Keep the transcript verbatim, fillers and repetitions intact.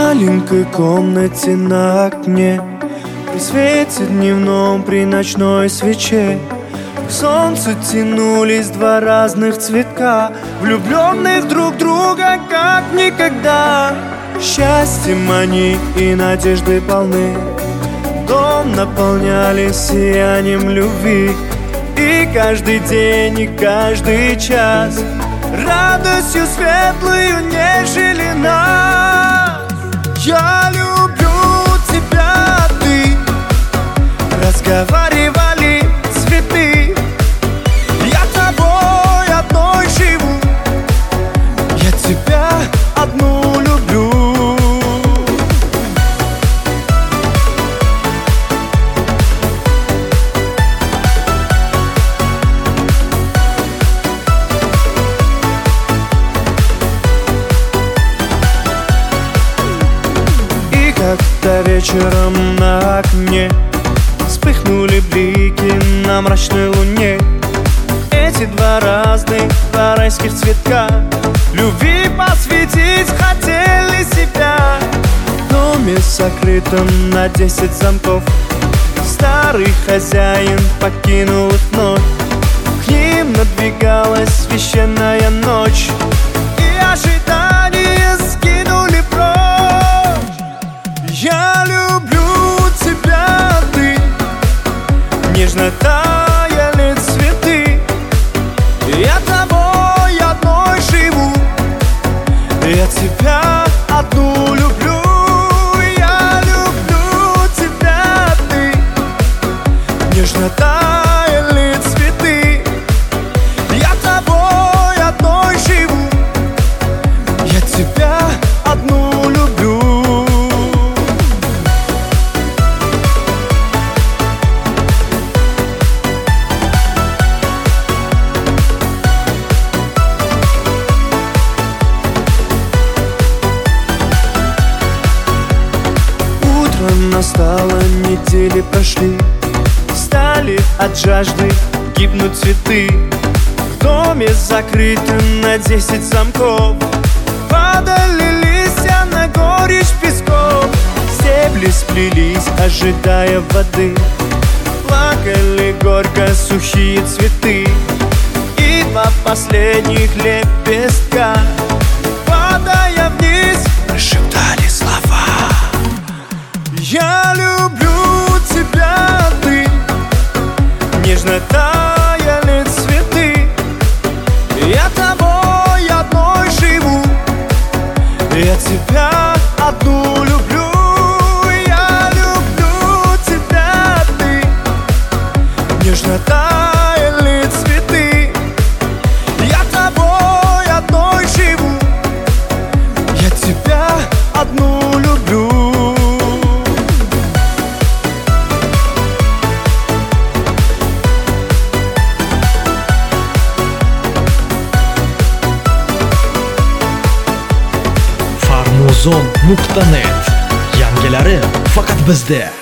маленькой комнате на окне, при свете дневном, при ночной свече, к солнцу тянулись два разных цветка, влюбленных друг в друга как никогда. Счастьем они и надеждой полны, дом наполняли сиянием любви. И каждый день, и каждый час радостью светлую нежели нас. Я люблю тебя, ты, разговаривали цветы. Я тобой одной живу, я тебя одну люблю. Как-то вечером на окне вспыхнули блики на мрачной луне. Эти два разных, два райских цветка любви посвятить хотели себя. В доме закрытом на десять замков старый хозяин покинул их вновь. К ним надвигалась священная ночь, и ожидание скинули прочь. Я люблю тебя, ты, нежно таяли цветы. Я тобой одной живу, я тебя одну люблю. Я люблю тебя, ты, нежно таяли цветы. Я тобой одной живу, я тебя одну люблю. Настало, недели прошли, стали от жажды гибнуть цветы. В доме закрытым на десять замков падали листья на горечь песков. Стебли сплелись, ожидая воды, плакали горько сухие цветы. И два последних лепестка, падая вниз, прошептали слова. Я люблю тебя, ты, нежно таяли цветы. Я тобой одной живу, я тебя одну люблю. Я люблю тебя, ты, нежно таяли цветы. Я тобой одной живу, я тебя одну люблю. Farmuzon nuqta net, yangilari faqat bizda.